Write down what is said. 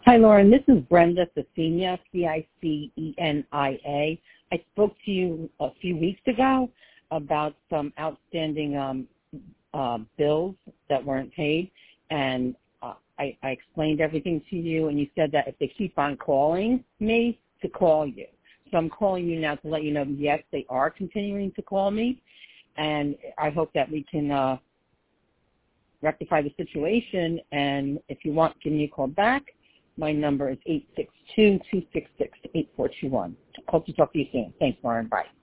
Hi, Lauren. This is Brenda Cicenia, Cicenia. I spoke to you a few weeks ago about some outstanding bills that weren't paid, and I explained everything to you, and you said that if they keep on calling me, to call you. So I'm calling you now to let you know, yes, they are continuing to call me, and I hope that we can rectify the situation. And if you want, give me a call back. My number is 862-266-8421. Hope to talk to you soon. Thanks, Lauren. Bye.